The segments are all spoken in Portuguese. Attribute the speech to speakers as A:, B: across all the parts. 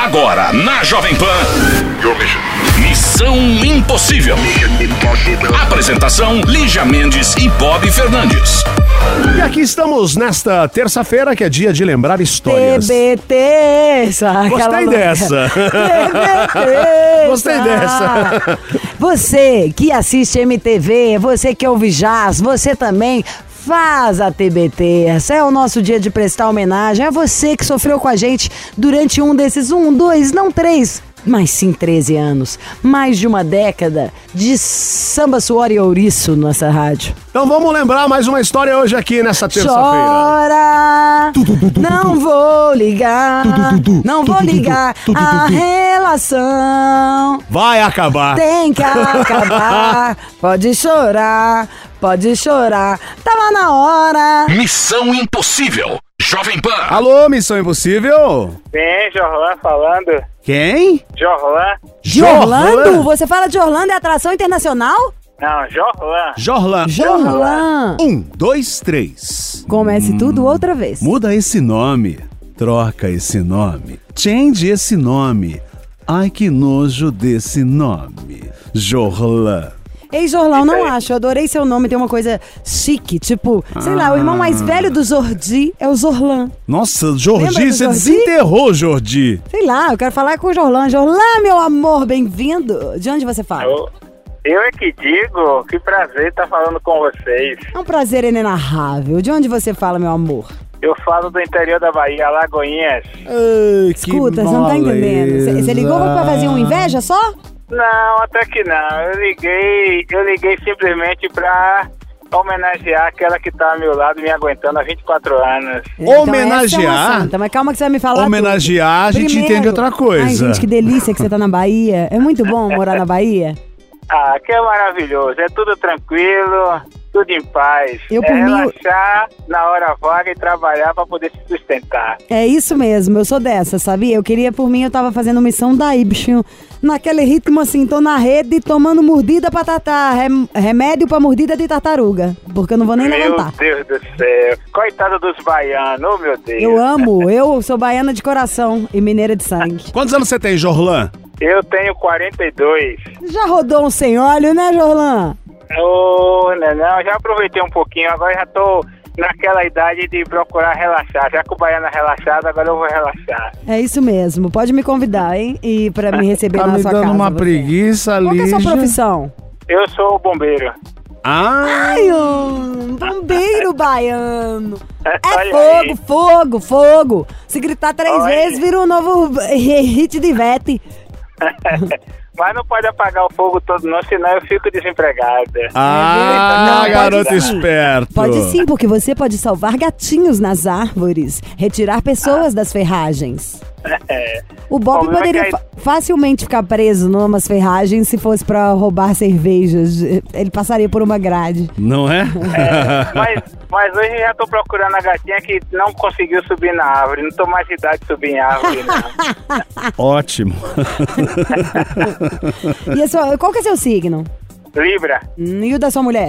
A: Agora, na Jovem Pan, Missão Impossível. Apresentação, Lígia Mendes e Bob Fernandes.
B: E aqui estamos nesta terça-feira, que é dia de lembrar histórias.
C: TBT.
B: Gostei dessa.
C: TBT.
B: Gostei dessa.
C: Você que assiste MTV, você que ouve jazz, você também faz a TBT. Esse é o nosso dia de prestar homenagem a você que sofreu com a gente durante um desses 2, não 3, mas sim 13 anos. Mais de uma década de samba, suor e ouriço nessa rádio.
B: Então vamos lembrar mais uma história hoje aqui nessa terça-feira.
C: Chora, não vou ligar, não vou ligar, a relação
B: vai acabar.
C: tem que acabar, pode chorar, tava na hora.
A: Missão Impossível. Jovem Pan.
B: Alô, Missão Impossível?
D: Sim, Jorlan falando.
B: Quem?
D: Jorlan?
C: De Orlando? Você fala de Orlando, é atração internacional?
D: Não, Jorlan.
B: Jorlan.
C: Jorlan.
B: 1, 2, 3.
C: Comece tudo outra vez.
B: Muda esse nome. Troca esse nome. Change esse nome. Ai, que nojo desse nome. Jorlan.
C: Ei, Jorlão, não acho. Eu adorei seu nome. Tem uma coisa chique. Tipo, sei lá, o irmão mais velho do Jordi é o Zorlan.
B: Nossa,
C: Lembra
B: Jordi,
C: do
B: você
C: Jordi?
B: desenterrou, Jordi.
C: Sei lá, eu quero falar com o Jorlan. Jorlan, meu amor, bem-vindo. De onde você fala?
D: Eu é que digo, que prazer estar falando com vocês.
C: É um prazer inenarrável. De onde você fala, meu amor?
D: Eu falo do interior da Bahia, Alagoinhas.
B: Ai,
C: Escuta, você não tá entendendo. Você ligou pra fazer uma inveja só?
D: Não, até que não. Eu liguei simplesmente pra homenagear aquela que tá ao meu lado me aguentando há 24 anos.
B: Homenagear?
C: Então, essa é uma santa, mas calma que você vai me falar
B: Homenagear,
C: tudo.
B: a gente
C: Primeiro,
B: entende outra coisa.
C: Ai, gente, que delícia que você tá na Bahia. É muito bom morar na Bahia.
D: Ah, que é maravilhoso. É tudo tranquilo, tudo em paz.
C: Eu, por mim,
D: relaxar na hora vaga e trabalhar pra poder se sustentar.
C: É isso mesmo, eu sou dessa, sabia? Eu queria, por mim, eu tava fazendo missão da bichinho. Naquele ritmo assim, tô na rede tomando mordida pra tartar, remédio pra mordida de tartaruga, porque eu não vou nem levantar.
D: Meu Deus do céu. Coitado dos baianos, oh meu Deus.
C: Eu sou baiana de coração e mineira de sangue.
B: Quantos anos você tem, Jorlan?
D: Eu tenho 42.
C: Já rodou um sem óleo, né, Jorlan?
D: Não, já aproveitei um pouquinho, agora já tô naquela idade de procurar relaxar. Já que o baiano é relaxado, agora eu vou relaxar.
C: É isso mesmo, pode me convidar, hein? E pra me receber na sua casa.
B: Tá me dando uma
C: você.
B: preguiça ali.
C: Qual que é a sua profissão?
D: Eu sou bombeiro.
C: Ai, um bombeiro baiano. É
D: Olha
C: fogo. Se gritar 3
D: Olha.
C: vezes, vira um novo hit de Ivete.
D: Mas não pode apagar o fogo todo não, senão eu fico desempregada.
B: Ah,
C: Não,
B: garoto
C: pode sim.
B: esperto.
C: Pode sim, porque você pode salvar gatinhos nas árvores, retirar pessoas das ferragens. O Bob
D: Problema
C: poderia
D: é que aí-
C: facilmente ficar preso numas ferragens se fosse pra roubar cervejas. Ele passaria por uma grade.
B: Não é?
D: Mas hoje já tô procurando a gatinha que não conseguiu subir na árvore. Não tô mais de idade de subir em árvore, não.
B: Ótimo.
C: E qual que é seu signo?
D: Libra,
C: E o da sua mulher?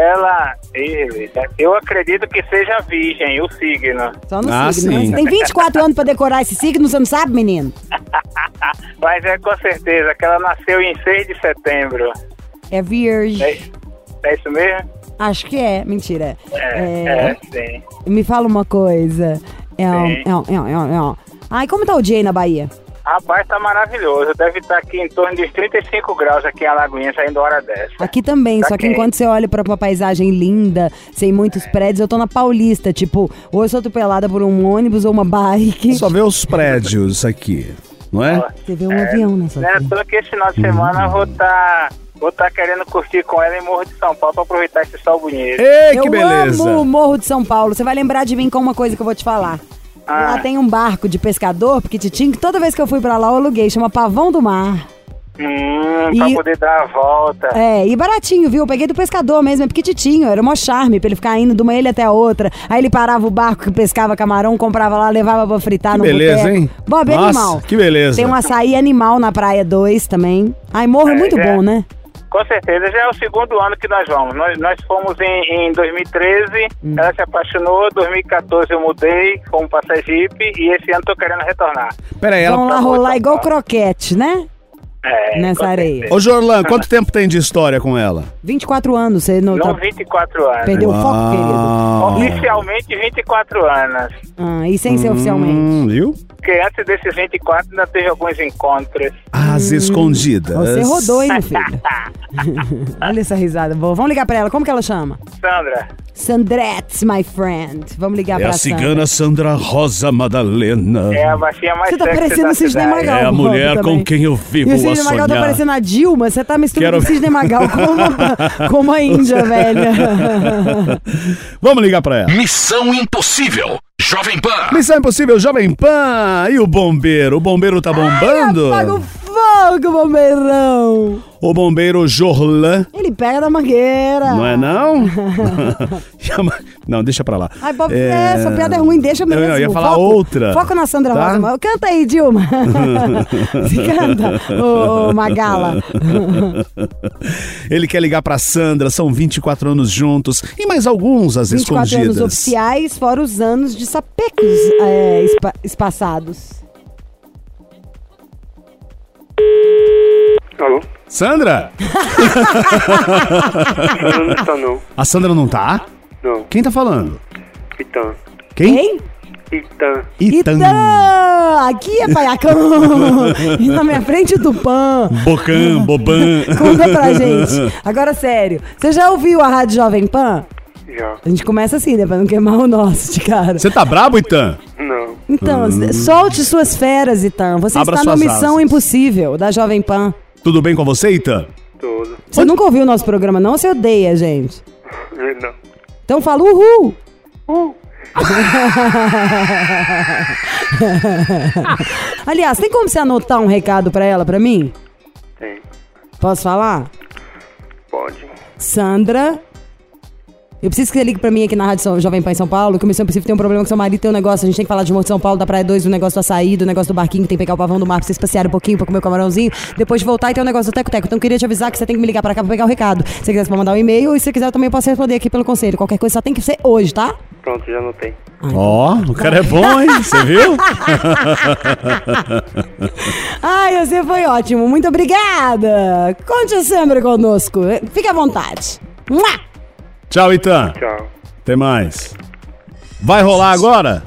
D: eu acredito que seja virgem, o signo.
C: Só no
B: Ah,
C: signo.
B: sim.
C: Você tem 24 anos pra decorar esse signo, você não sabe, menino?
D: Mas é com certeza que ela nasceu em 6 de setembro.
C: É virgem.
D: É isso mesmo?
C: Acho que é. Mentira.
D: Sim.
C: Me fala uma coisa. Ai, como tá o dia aí na Bahia?
D: Rapaz, tá maravilhoso. Deve estar aqui em torno de 35 graus aqui em Alagoinha, saindo hora dessa.
C: Aqui também,
D: Tá
C: só que
D: quente.
C: enquanto você olha pra uma paisagem linda, sem muitos prédios, eu tô na Paulista, tipo, ou eu sou atropelada por um ônibus ou uma bike.
B: Só vê os prédios aqui, não é?
C: Você vê um avião nessa
D: Né? Tô aqui esse final de semana, vou tá querendo curtir com ela em Morro de São Paulo pra aproveitar esse sol bonito.
B: Ei,
C: Eu
B: que beleza.
C: amo o Morro de São Paulo. Você vai lembrar de mim com uma coisa que eu vou te falar. Lá tem um barco de pescador, pequititinho, que toda vez que eu fui pra lá eu aluguei, chama Pavão do Mar.
D: Pra poder dar a volta.
C: É, e baratinho, viu? Eu peguei do pescador mesmo, é pequititinho, era mó charme pra ele ficar indo de uma ilha até a outra. Aí ele parava o barco que pescava camarão, comprava lá, levava pra fritar no
B: beleza,
C: boteco.
B: hein?
C: Bob, é
B: Nossa,
C: animal.
B: que beleza.
C: Tem um açaí animal na Praia 2 também. Ai, Morro é muito
D: é.
C: bom, né?
D: Com certeza, já é o segundo ano que nós vamos. Nós fomos em 2013, ela se apaixonou, 2014 eu mudei, fomos pra Sergipe e esse ano tô querendo retornar.
B: Peraí, ela...
C: Vamos lá rolar igual croquete, né? Nessa areia.
B: Ô, Jorlan, quanto tempo tem de história com ela?
C: 24 anos, você não tá...
D: 24 anos.
C: Perdeu o foco, querido.
D: Oficialmente 24 anos.
C: E sem ser oficialmente?
B: Viu?
D: Porque antes desses 24 ainda teve alguns encontros.
B: As escondidas.
C: Você rodou, hein, meu filho? Olha essa risada boa. Vamos ligar pra ela. Como que ela chama?
D: Sandra.
C: Sandrette, my friend. Vamos ligar pra
B: a cigana Sandra Rosa Madalena.
D: É a baixinha mais
C: Você tá
D: sexy
C: parecendo
D: da
C: o Cisne
D: cidade.
C: Magal.
B: É a mulher
C: também.
B: com quem eu vivo
C: E o
B: a
C: Cisne
B: sonhar.
C: Magal tá parecendo a Dilma. Você tá misturando o Cisne Magal como a Índia, velha.
B: Vamos ligar pra ela.
A: Missão Impossível, Jovem Pan.
B: Missão Impossível Jovem Pan. E o bombeiro? O bombeiro tá bombando?
C: Apaga o fogo, bombeirão.
B: O bombeiro Jorlan.
C: Ele pega da mangueira.
B: Não é não? Não, deixa pra lá.
C: Ai, Bob, essa piada é ruim, deixa mesmo.
B: Eu ia falar
C: foco,
B: outra.
C: Foco na Sandra
B: Tá?
C: Rosa. Canta aí, Dilma. Se canta, ô Magala.
B: Ele quer ligar pra Sandra, são 24 anos juntos e mais alguns às
C: 24
B: escondidas.
C: anos oficiais, fora os anos de sapecos espaçados.
E: Alô?
B: Sandra?
E: Sandra não está não.
B: A Sandra não tá?
E: Não.
B: Quem tá falando?
E: Itã.
B: Quem?
E: Itã.
B: Itan.
C: Aqui é paiacão. E na minha frente o Tupã.
B: Bocão, Boban.
C: Conta pra gente. Agora, sério, você já ouviu a Rádio Jovem Pan?
E: Já.
C: A gente começa assim, né? Pra não queimar o nosso de cara.
B: Você tá brabo, Itan?
E: Não.
C: Então, solte suas feras, Itan. Você
B: Abra
C: está na
B: suas
C: Missão
B: asas.
C: Impossível, da Jovem Pan.
B: Tudo bem com você, Itan?
E: Tudo.
C: Você nunca ouviu o nosso programa, não? Ou você odeia, gente?
E: Não.
C: Então fala uhul! Aliás, tem como você anotar um recado pra ela, pra mim?
E: Tem.
C: Posso falar?
E: Pode.
C: Sandra... Eu preciso que você ligue pra mim aqui na Rádio Jovem Pan em São Paulo, que o Missão Impossível tem um problema com seu marido, tem um negócio, a gente tem que falar de Morro de São Paulo, da Praia 2, do negócio do açaí, do negócio do barquinho, que tem que pegar o pavão do mar pra vocês passearem um pouquinho, pra comer o camarãozinho, depois de voltar e tem um negócio do teco-teco. Então eu queria te avisar que você tem que me ligar pra cá pra pegar o recado. Se você quiser, você pode mandar um e-mail, e se você quiser eu também posso responder aqui pelo conselho. Qualquer coisa só tem que ser hoje, tá?
E: Pronto, já anotei.
B: Ó, o cara é bom, hein? Você viu?
C: Ai, você foi ótimo, muito obrigada! Conte sempre conosco, fique à vontade. Mua!
B: Tchau, Itan.
E: Tchau.
B: Até mais. Vai rolar agora?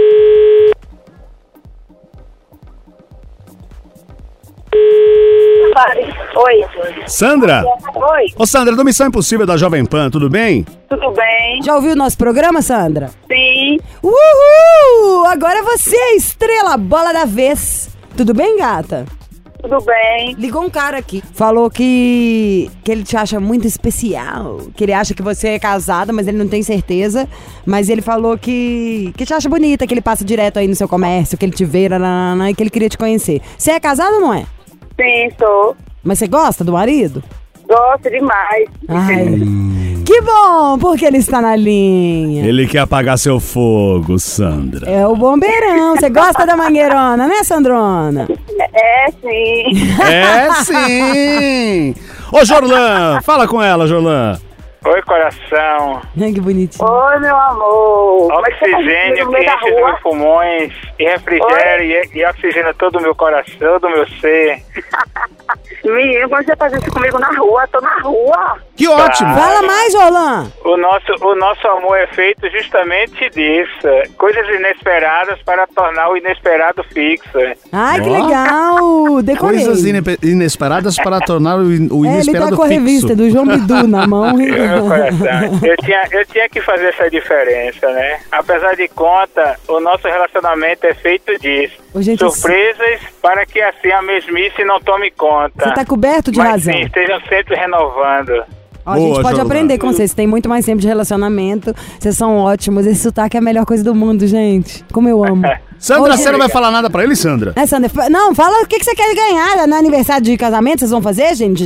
F: Oi.
B: Sandra?
F: Oi,
B: Ô, Sandra, do Missão Impossível da Jovem Pan, tudo bem?
F: tudo bem?
C: Já ouviu o nosso programa, Sandra?
F: Sim,
C: Uhul! Agora é você, a estrela, bola da vez. Tudo bem, gata?
F: tudo bem.
C: Ligou um cara aqui, falou que ele te acha muito especial, que ele acha que você é casada, mas ele não tem certeza, mas ele falou que te acha bonita, que ele passa direto aí no seu comércio, que ele te vê, nananana, e que ele queria te conhecer. Você é casada ou não é?
F: Sim, sou.
C: Mas você gosta do marido?
F: Gosto demais.
C: Ai, que bom, porque ele está na linha.
B: Ele quer apagar seu fogo, Sandra.
C: É o bombeirão, você gosta da mangueirona, né, Sandrona?
F: É, sim.
B: É sim! Ô, Jorlan, fala com ela, Jorlan.
D: Oi, coração.
C: Ai, que bonitinho.
F: Oi, meu amor.
D: Oxigênio que enche os meus pulmões e refrigera e oxigena todo o meu coração, todo o meu ser.
F: Menino, quando você faz isso comigo na rua, tô na rua.
B: Que ótimo!
C: Fala mais, Rolan.
D: O nosso amor é feito justamente disso. Coisas inesperadas para tornar o inesperado fixo.
C: Ai, que
B: Ó.
C: legal. Decorei.
B: Coisas inesperadas para tornar o
C: Ele tá
B: inesperado
C: com a
B: fixo.
C: revista do João Bidu na mão.
D: Meu coração. Eu tinha que fazer essa diferença, né? Apesar de conta, o nosso relacionamento é feito disso.
C: Ô, gente,
D: Surpresas para que assim a mesmice não tome conta.
C: Você tá coberto de
D: Mas
C: razão.
D: sim, estejam sempre renovando.
C: Ó, a gente
B: Boa,
C: pode
B: Jorlan.
C: aprender com vocês. Tem muito mais tempo de relacionamento. Vocês são ótimos. Esse sotaque é a melhor coisa do mundo, gente. Como eu amo.
B: Sandra,
C: Ô,
B: você não vai
C: gente.
B: falar nada pra ele, Sandra?
C: Né, Sandra? Não, fala o que você quer ganhar no aniversário de casamento. Vocês vão fazer, gente?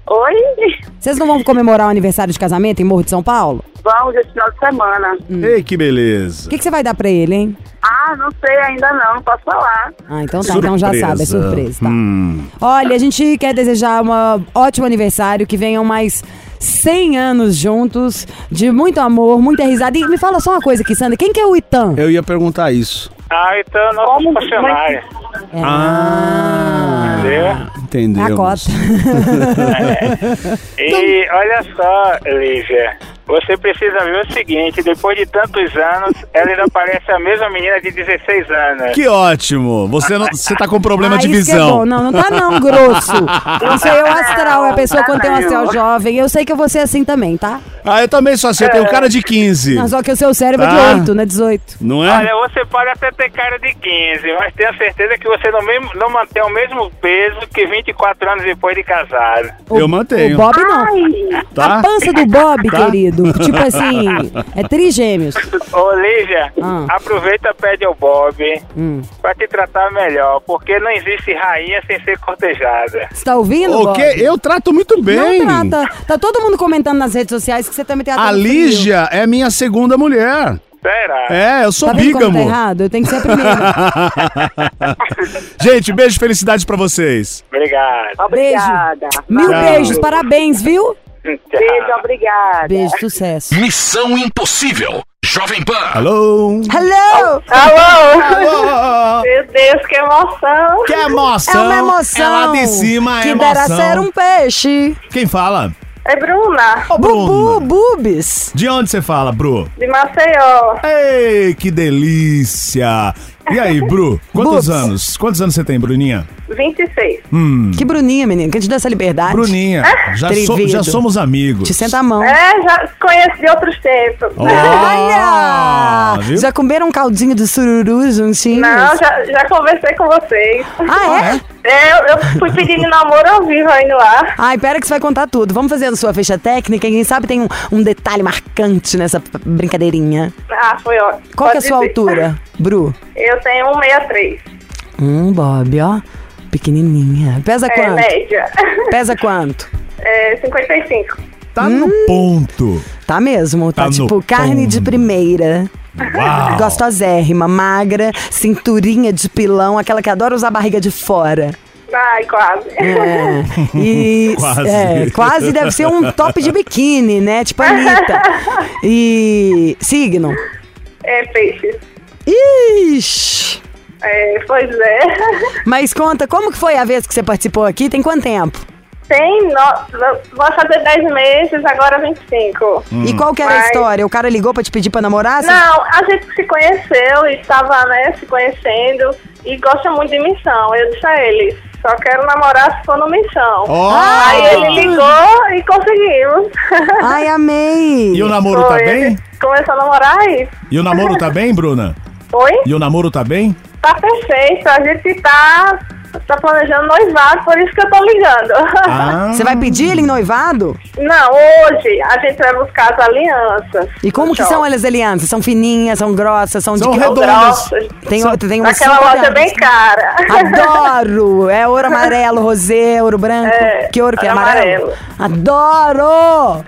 F: Oi?
C: Vocês não vão comemorar o aniversário de casamento em Morro de São Paulo?
F: Vamos esse final de semana.
B: Ei, que beleza.
C: O que você vai dar pra ele, hein?
F: Ah, não sei ainda não posso falar.
C: Ah, então tá, então já sabe, é surpresa, tá?
B: Hum.
C: Olha, a gente quer desejar um ótimo aniversário, que venham mais 100 anos juntos, de muito amor, muita risada. E me fala só uma coisa aqui, Sandra, quem que é o Itan?
B: Eu ia perguntar isso.
D: Então é nosso funcionário.
B: Entendeu?
C: É a cota.
D: E olha só, Lívia, você precisa ver o seguinte, depois de tantos anos, ela ainda parece a mesma menina de 16 anos.
B: Que ótimo. Você tá com problema de
C: isso que é
B: visão.
C: bom. Não tá não, grosso. Não sei, o astral, é a pessoa quando tem um astral jovem. Eu sei que eu vou ser assim também, tá?
B: Ah, eu também sou assim, eu tenho cara de 15.
C: Não, só que o seu cérebro é
B: Tá.
C: de 8, não é 18.
B: Não é?
D: Olha, você pode até ter cara de 15, mas tenha certeza que você não mantém o mesmo peso que 24 anos depois de casado.
B: Eu mantenho.
C: O Bob não.
B: Tá?
C: A pança do Bob,
B: Tá.
C: querido, tipo assim, é trigêmeos.
D: Ô, Lívia,
C: Ah.
D: aproveita e pede ao Bob pra te tratar melhor, porque não existe rainha sem ser cortejada.
C: Você tá ouvindo,
B: O
C: Bob?
B: quê? Eu trato muito bem.
C: Não trata. Tá todo mundo comentando nas redes sociais que você também tem
B: A Lígia é minha segunda mulher.
D: Será?
B: É, eu sou
C: Tá vendo como tá
B: bígamo.
C: errado? Eu tenho que ser a primeira.
B: Gente, beijo e felicidade pra vocês.
D: Obrigado.
F: Obrigada.
C: Mil
B: Tchau.
C: beijos, parabéns, viu?
F: Beijo, obrigada.
C: Beijo, sucesso.
A: Missão Impossível. Jovem Pan.
B: Alô?
C: Hello!
F: Alô?
B: Alô?
F: Meu Deus, que emoção.
B: Que emoção.
C: É uma emoção.
B: É lá de cima, é
C: que
B: emoção.
C: dera ser um peixe.
B: Quem fala?
F: É Bruna,
B: Ô,
C: Bubu,
B: Bruna.
C: bubis.
B: De onde você fala, Bru?
F: de Maceió.
B: Ei, que delícia. E aí, Bru? Quantos
C: Bubs.
B: anos? Quantos anos você tem, Bruninha?
F: 26.
C: Que Bruninha, menino, que te dá essa liberdade.
B: Bruninha, já
C: Atrevido.
B: somos amigos.
C: Te senta a mão.
F: Já conheço de outros tempos.
C: Olha!
B: viu?
C: Já comeram um caldinho de sururu juntinhos?
F: Não, já conversei com vocês.
C: Ah, é?
F: Eu fui pedindo namoro ao vivo aí no ar.
C: Ai, pera que você vai contar tudo. Vamos fazer a sua ficha técnica. Quem sabe tem um detalhe marcante nessa brincadeirinha.
F: Ah, foi ótimo.
C: Qual que é a
F: Pode
C: sua
F: dizer.
C: altura, Bru?
F: Eu tenho 1,63.
C: Bob, ó. Pequenininha. Pesa
F: É,
C: quanto?
F: média.
C: Pesa quanto?
F: 55.
B: Tá no ponto.
C: Tá mesmo. Tá
B: Tá no
C: tipo carne de
B: ponto.
C: primeira.
B: Uau.
C: Gostosérrima, magra, cinturinha de pilão, aquela que adora usar a barriga de fora.
F: Ai, quase.
C: É. E
B: Quase.
C: quase deve ser um top de biquíni, né? Tipo a Anitta. E signo.
F: É peixe.
C: Ixi.
F: Pois é.
C: Mas conta, como que foi a vez que você participou aqui? Tem quanto tempo?
F: Vou fazer 10 meses, agora 25.
C: E qual que era a
F: Mas-
C: história? O cara ligou pra te pedir pra namorar? Você-
F: Não, a gente se conheceu e estava, né, se conhecendo e gosta muito de missão. Eu disse a ele, só quero namorar se for no missão.
B: Ó.
F: Aí ele ligou e conseguimos.
C: Ai, amei.
B: E o namoro tá
F: Foi,
B: bem?
F: a gente começou a namorar aí.
B: E o namoro tá bem, Bruna?
F: Oi?
B: E o namoro tá bem?
F: Tá perfeito, a gente tá planejando noivado, por isso que eu tô ligando.
B: Ah.
C: Você vai pedir ele em noivado?
F: Não, hoje a gente vai buscar as alianças.
C: E como que são as alianças? São fininhas, são grossas, são
B: São
C: de que...
B: redondas.
F: Grossas.
C: Tem uma
F: Naquela
C: super
F: loja
C: grande.
F: bem cara.
C: Adoro! É ouro amarelo, rosé, ouro branco.
F: É,
C: Que ouro que é
F: ouro
C: amarelo? Adoro!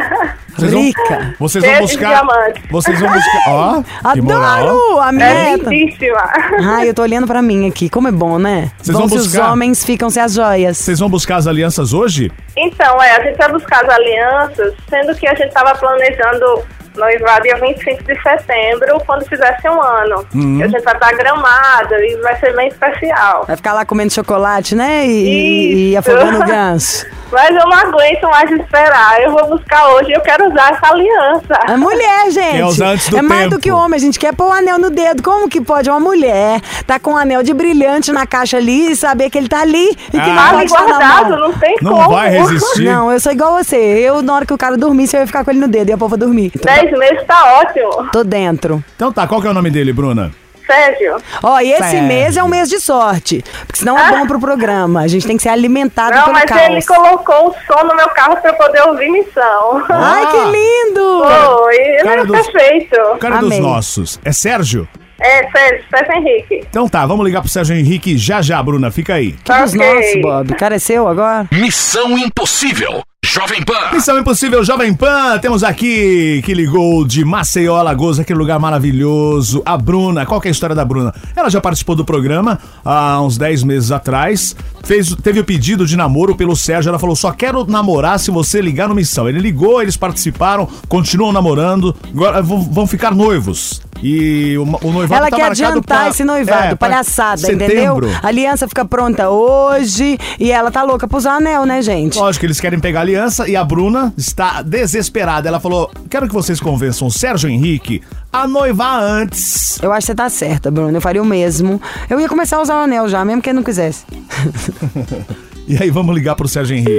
C: Rica!
B: Vocês vão
F: Cheio de
B: buscar.
F: diamante.
B: Vocês vão buscar. Ó, que moral.
C: Adoro! A
F: É
C: meta!
F: lindíssima.
C: Ai, eu tô olhando pra mim aqui. Como é bom, né?
B: Vocês vão
C: se os
B: buscar?
C: homens ficam sem as joias.
B: Vocês vão buscar as alianças hoje?
F: Então, a gente vai buscar as alianças, sendo que a gente estava planejando noivado dia 25 de setembro, quando fizesse um ano. E a gente vai estar Gramado e vai ser bem especial.
C: Vai ficar lá comendo chocolate, né? E
F: Isso.
C: afogando o ganso.
F: Mas eu não aguento mais esperar. Eu vou buscar hoje e eu quero usar essa aliança.
C: É mulher, gente.
B: Quer usar antes do
C: é mais
B: tempo.
C: do que homem. A gente quer pôr o anel no dedo. Como que pode uma mulher tá com um anel de brilhante na caixa ali e saber que ele tá ali e que não
F: Tá
C: pode
F: ali
C: estar na
F: guardado,
C: mão?
F: não tem
B: Não
F: como.
B: vai resistir.
C: Não, eu sou igual você. Eu, na hora que o cara dormisse, eu ia ficar com ele no dedo e a povo dormir.
F: 10 meses tá ótimo.
C: Tô dentro.
B: Então tá, qual que é o nome dele, Bruna?
F: Sérgio.
C: Ó, e esse
B: Sério?
C: mês é um mês de sorte. Porque senão é bom pro programa. A gente tem que ser alimentado
F: Não,
C: pelo
F: mas
C: caos.
F: ele colocou o som no meu carro pra eu poder ouvir missão.
C: Ai, que lindo!
F: Foi, ele
B: Cara
F: é
B: dos-
F: perfeito.
B: O cara
C: Amei.
B: dos nossos. É Sérgio?
F: Sérgio Henrique.
G: Então tá, vamos ligar pro Sérgio Henrique já, Bruna, fica aí.
C: Que dos nossos, Bob. O cara é seu agora?
A: Missão Impossível, Jovem Pan.
G: Missão Impossível Jovem Pan, temos aqui que ligou de Maceió, Alagoas, aquele lugar maravilhoso, a Bruna. Qual que é a história da Bruna? Ela já participou do programa há uns 10 meses atrás, teve o pedido de namoro pelo Sérgio, ela falou, só quero namorar se você ligar no Missão. Ele ligou, eles participaram, continuam namorando, agora vão ficar noivos. E o noivado
C: ela
G: tá
C: quer
G: marcado
C: adiantar
G: pra,
C: esse noivado, palhaçada,
G: setembro.
C: entendeu? A aliança fica pronta hoje e ela tá louca pra usar anel, né, gente?
G: Lógico, eles querem pegar a aliança e a Bruna está desesperada. Ela falou, quero que vocês convençam o Sérgio Henrique a noivar antes.
C: Eu acho que você tá certa, Bruna, eu faria o mesmo. Eu ia começar a usar o anel já, mesmo que ele não quisesse.
G: E aí, vamos ligar pro Sérgio Henrique.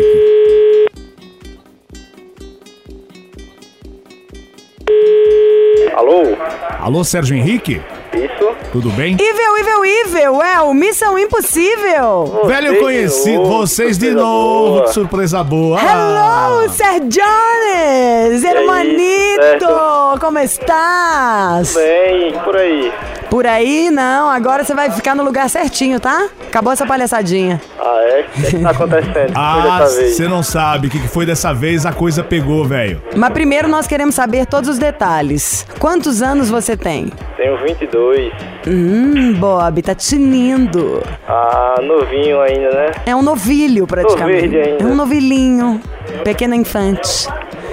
E: Alô?
G: Alô, Sérgio Henrique?
E: Isso?
G: Tudo bem?
C: Evil, é o Missão Impossível.
G: Velho conhecido, vocês de novo, que surpresa boa.
C: Hello, Sergiones, hermanito,
E: certo?
C: como estás?
E: Bem, por aí.
C: Por aí, não, agora você vai ficar no lugar certinho, tá? Acabou essa palhaçadinha.
E: Ah, é? O que tá acontecendo?
G: Ah,
E: dessa vez?
G: você não sabe o que foi dessa vez, a coisa pegou, velho.
C: Mas primeiro nós queremos saber todos os detalhes. Quantos anos você tem?
E: Tenho 22.
C: Bob, tá tinindo.
E: Ah, novinho ainda, né?
C: É um novilho, praticamente.
E: Tô verde ainda.
C: É um novilhinho, pequeno infante.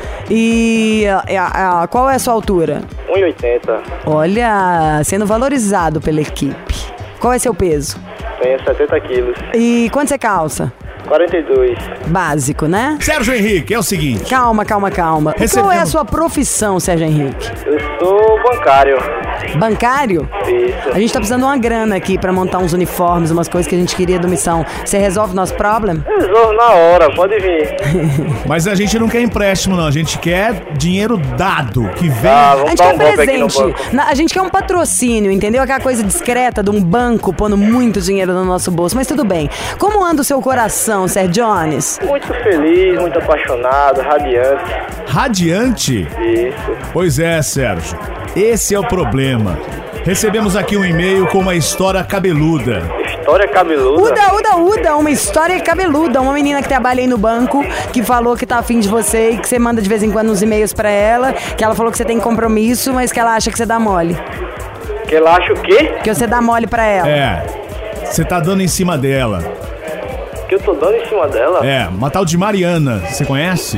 C: E qual é a sua altura?
E: 1,80.
C: Olha, sendo valorizado pela equipe. Qual é seu peso?
E: Tenho 70 quilos.
C: E quanto você calça?
E: 42.
C: Básico, né?
G: Sérgio Henrique, é o seguinte.
C: Calma. Qual é a sua profissão, Sérgio Henrique?
E: Eu sou bancário.
C: Bancário?
E: Isso.
C: A gente tá precisando de uma grana aqui pra montar uns uniformes, umas coisas que a gente queria do Missão. Você resolve o nosso problema?
E: Resolvo na hora, pode vir.
G: Mas a gente não quer empréstimo, não. A gente quer dinheiro dado, que vem.
E: Ah,
C: A
E: vamos
C: gente
E: dar
C: quer
E: um golpe aqui no
C: presente.
E: banco.
C: A gente quer um patrocínio, entendeu? Aquela coisa discreta de um banco pondo muito dinheiro no nosso bolso. Mas tudo bem. Como anda o seu coração, Sergiones?
E: Muito feliz, muito apaixonado, radiante.
G: Radiante?
E: Isso.
G: Pois é, Sérgio. Esse é o problema. Recebemos aqui um e-mail com uma história cabeluda.
E: História cabeluda.
C: Uda, uma história cabeluda. Uma menina que trabalha aí no banco, que falou que tá afim de você e que você manda de vez em quando uns e-mails pra ela, que ela falou que você tem compromisso, mas que ela acha que você dá mole.
E: Que ela acha o quê?
C: Que você dá mole pra ela.
G: É, você tá dando em cima dela.
E: Que eu tô dando em cima dela?
G: É, uma tal de Mariana, você conhece?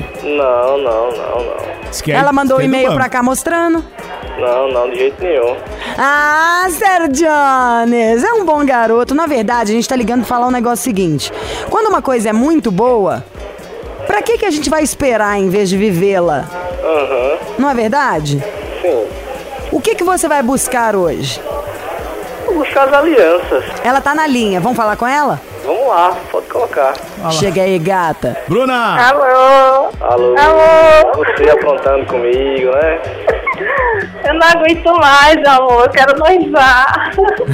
E: Não.
G: Diz que é-
C: Ela mandou um
G: diz que é do
C: e-mail
G: banco.
C: pra cá mostrando.
E: Não, de jeito nenhum.
C: Ah, Sergiones, é um bom garoto. Na verdade, a gente tá ligando pra falar um negócio seguinte. Quando uma coisa é muito boa, pra que a gente vai esperar em vez de vivê-la?
E: Aham,
C: Não é verdade?
E: sim.
C: O que você vai buscar hoje?
E: Vou buscar as alianças.
C: Ela tá na linha, vamos falar com ela?
E: Vamos lá, pode colocar.
C: Chega aí, gata.
G: Bruna!
F: Alô?
E: Alô?
F: Alô?
E: Você aprontando comigo, né?
F: Eu não aguento mais, amor. Eu quero noivar.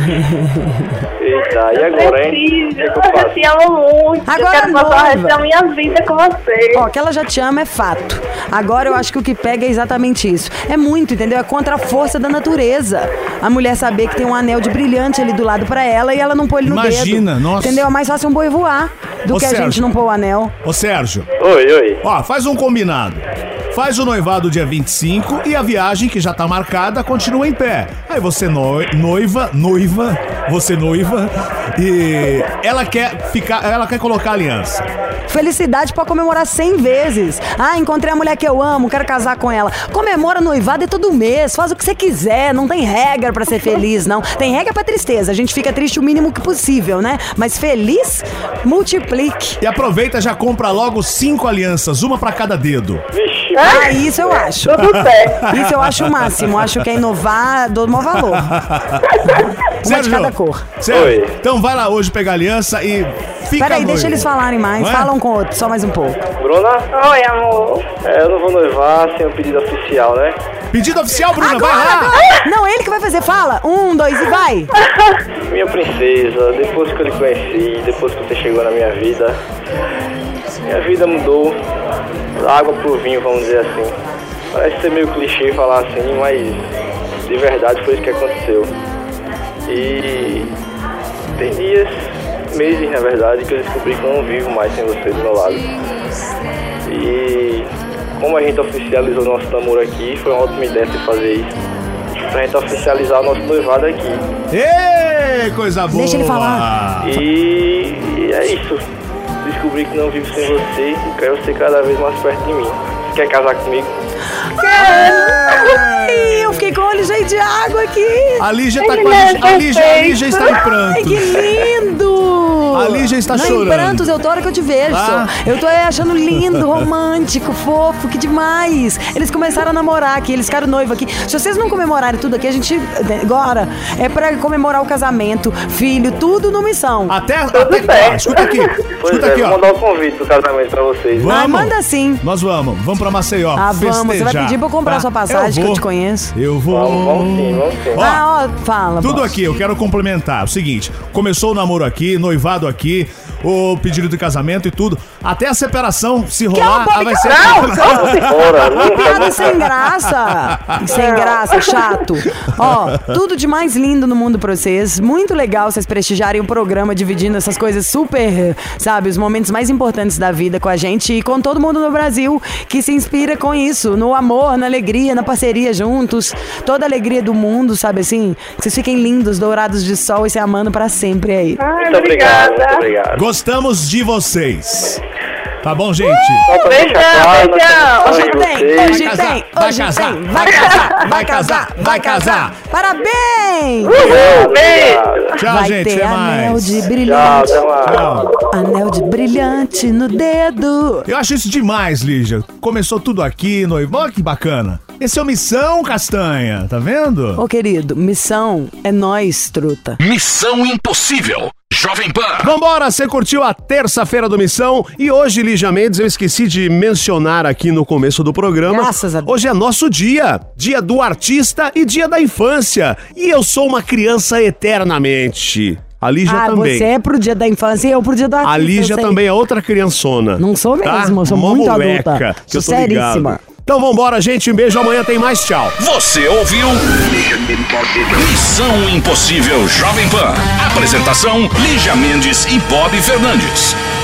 E: Eita, e agora, hein? O que é que eu
F: Eu
E: faço?
F: te amo muito.
C: Agora
F: eu quero passar o resto
C: noiva.
F: da minha vida com você.
C: Ó, que ela já te ama é fato. Agora eu acho que o que pega é exatamente isso. É muito, entendeu? É contra a força da natureza. A mulher saber que tem um anel de brilhante ali do lado pra ela e ela não põe ele no
G: Imagina,
C: dedo.
G: nossa.
C: Entendeu? É mais fácil um boi voar do
G: Ô,
C: que a
G: Sérgio.
C: gente não pôr o anel.
G: Ô, Sérgio,
E: Oi.
G: ó, faz um combinado. Faz o noivado dia 25 e a viagem, que já tá marcada, continua em pé. Aí você noiva, e ela quer colocar a aliança.
C: Felicidade pode comemorar 100 vezes. Ah, encontrei a mulher que eu amo, quero casar com ela. Comemora noivado é todo mês, faz o que você quiser, não tem regra pra ser feliz, não. Tem regra pra tristeza, a gente fica triste o mínimo que possível, né? Mas feliz, multiplique.
G: E aproveita e já compra logo 5 alianças, uma pra cada dedo.
E: Vixe,
C: Ah, isso eu acho.
F: Tudo certo.
C: Isso eu acho o máximo. Acho que é inovar, dou o maior valor. Uma de cada cor.
G: Sérgio,
E: Oi.
G: então vai lá hoje pegar a aliança e fica
C: Peraí,
G: noivo.
C: deixa eles falarem mais.
G: Não é?
C: Fala um com o outro, só mais um pouco.
E: Bruna?
F: Oi, amor.
E: Eu não vou noivar sem o pedido oficial, né?
G: Pedido oficial, Bruna, vai
C: Agora,
G: lá!
C: agora! Não, ele que vai fazer. Fala. 1, 2 e vai.
E: Minha princesa, depois que eu lhe conheci, depois que você chegou na minha vida mudou da água pro vinho, vamos dizer assim. Parece ser meio clichê falar assim, mas de verdade foi isso que aconteceu. E tem dias, meses na verdade, que eu descobri que eu não vivo mais sem você do meu lado. E como a gente oficializou nosso namoro aqui, foi uma ótima ideia de fazer isso. Pra gente oficializar o nosso noivado aqui.
G: Ê, coisa boa!
C: Deixa ele falar.
E: E é isso. Descobri que não vivo sem você e quero você cada vez mais perto de mim. Você quer casar comigo?
C: Ai, eu fiquei com o olho cheio de água aqui.
G: A Lígia tá com a gente. A Lígia está em
C: Ai,
G: prantos.
C: que lindo!
G: A Lígia está
C: Não,
G: chorando.
C: em prantos, eu tô a hora que eu te vejo.
G: Ah.
C: Eu tô achando lindo, romântico, fofo, que demais. Eles começaram a namorar aqui, eles ficaram noivos aqui. Se vocês não comemorarem tudo aqui, a gente agora é pra comemorar o casamento, filho, tudo no Missão.
G: Até
E: certo.
G: escuta aqui.
E: Pois
G: Escuta
E: é,
G: aqui,
E: vou
G: ó.
E: mandar o convite do casamento pra vocês.
G: Vamos.
C: Ah, manda sim.
G: Nós vamos pra Maceió.
C: Ah, vamos. Você vai
G: festejar,
C: pedir pra eu comprar
G: tá?
C: sua passagem, que eu
G: vou.
C: te conheço.
G: Eu vou.
E: Vamos sim.
C: Ó, fala.
G: Tudo
C: boss.
G: aqui, eu quero complementar. O seguinte, começou o namoro aqui, noivado aqui, o pedido de casamento e tudo. Até a separação, se rolar, vai ser...
C: Piada sem graça. Sem graça, chato. Ó, tudo de mais lindo no mundo pra vocês. Muito legal vocês prestigiarem o programa, dividindo essas coisas super, sabe, os momentos mais importantes da vida com a gente e com todo mundo no Brasil que se inspira com isso, no amor, na alegria, na parceria juntos. Toda a alegria do mundo, sabe assim? Que vocês fiquem lindos, dourados de sol e se amando pra sempre aí.
F: Ai,
E: Muito obrigado,
F: obrigada.
E: muito obrigado.
G: Gostamos de vocês. Tá bom, gente?
E: Só pra deixar claro, nós
C: Hoje
E: estamos
C: tem,
E: com
C: hoje
E: vocês.
C: tem,
G: Vai
C: hoje
G: casar,
C: tem.
G: vai casar, vai casar, vai casar.
C: Parabéns!
E: Obrigado.
G: Tchau,
C: Vai
G: gente.
C: ter
G: Até
C: anel
G: mais.
C: de
E: Tchau,
C: brilhante.
E: até mais.
G: Tchau.
C: Anel de brilhante no dedo.
G: Eu acho isso demais, Lígia. Começou tudo aqui, noivo. Olha que bacana. Esse é o Missão Castanha, tá vendo?
C: Ô, querido, missão é nós, truta.
A: Missão Impossível. Jovem Pan.
H: Vambora, você curtiu a terça-feira do Missão e hoje, Lígia Mendes, eu esqueci de mencionar aqui no começo do programa.
C: Graças a Deus.
H: Hoje é nosso dia do artista e dia da infância. E eu sou uma criança eternamente. A Lígia também.
C: Você é pro dia da infância e eu pro dia do artista.
H: A Lígia
C: eu sei.
H: também é outra criançona.
C: Não sou
H: tá?
C: mesmo, eu sou
H: Uma
C: muito
H: moleca,
C: adulta.
H: Que eu
C: Sou
H: tô ligado.
C: seríssima.
H: Então vambora, gente. Um beijo. Amanhã tem mais. Tchau.
A: Você ouviu? Missão Impossível Jovem Pan. Apresentação: Lígia Mendes e Bob Fernandes.